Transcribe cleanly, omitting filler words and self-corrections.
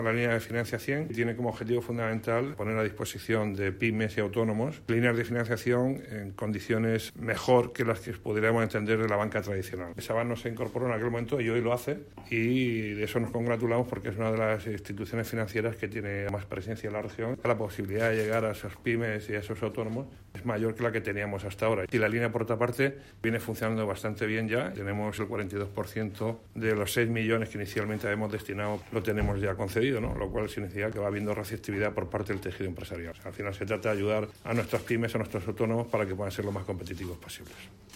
La línea de financiación tiene como objetivo fundamental poner a disposición de pymes y autónomos líneas de financiación en condiciones mejor que las que podríamos entender de la banca tradicional. SABAN no se incorporó en aquel momento y hoy lo hace, y de eso nos congratulamos porque es una de las instituciones financieras que tiene más presencia en la región. La posibilidad de llegar a esas pymes y a esos autónomos es mayor que la que teníamos hasta ahora. Y la línea, por otra parte, viene funcionando bastante bien ya. Tenemos el 42% de los 6 millones que inicialmente habíamos destinado, lo tenemos ya concedido, ¿no? Lo cual significa que va habiendo receptividad por parte del tejido empresarial. Al final se trata de ayudar a nuestras pymes, a nuestros autónomos, para que puedan ser lo más competitivos posibles.